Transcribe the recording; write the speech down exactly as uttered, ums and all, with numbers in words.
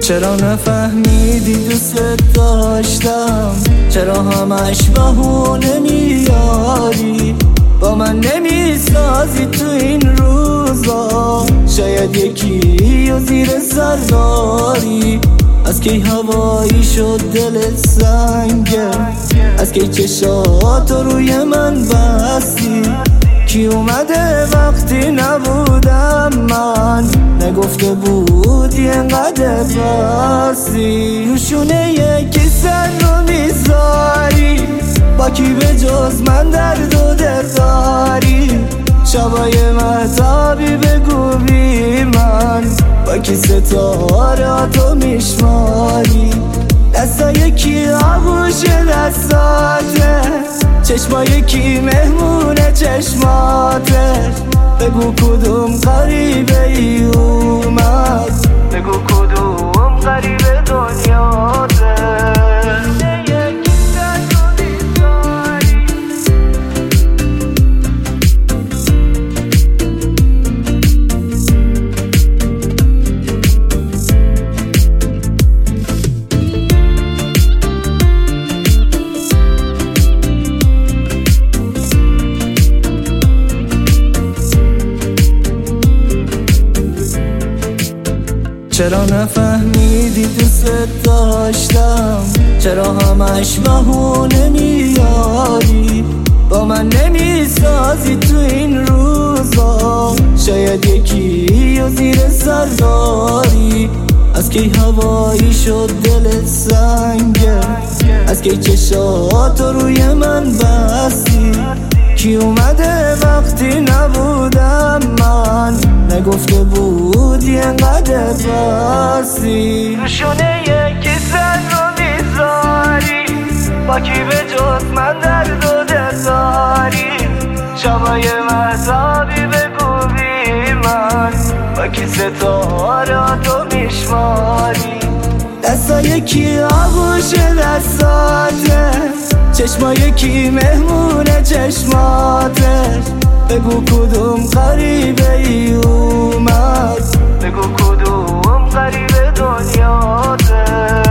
چرا نفهمیدی دوست داشتم؟ چرا همش بهونه میاری؟ با من نمیسازی تو این روزا. شاید یکی و زیر سر داری. از کی هوایی شد دلت سنگه؟ از کی چشاتو روی من بستی؟ کی اومده وقتی نبودم من؟ نگفته بودی انقدر بستی. روشونه یکی سر رو میذاری. با کی به جز من درد و دل داری؟ شبای مهتابی بگو بی من. با کی ستاراتو میشماری؟ دستای کی آغوش دستاته؟ چشمای کی مهمون چشماته؟ بگو کدوم غریبه ای اومد؟ بگو کدوم غریبه دنیاته؟ چرا نفهمیدی دوست داشتم؟ چرا همش بهونه میاری؟ با من نمیسازی تو این روزا. شاید یکی و زیر سر داری. از کی هوایی شد دلت سنگه؟ از کی چشاتو روی من بستی؟ کی اومده وقتی نبودم من؟ نگفته بودی انقدر بستی. روشونه یکی سر رو میذاری. با کی به جز من درد و دل داری؟ شبای مهتابی بگو بی من. با کی ستاراتو میشماری؟ دستای کی آغوش دستاته؟ چشمای کی مهمون چشماته؟ بگو کدوم غریبه ای اومد؟ بگو کدوم غریبه دنیاته؟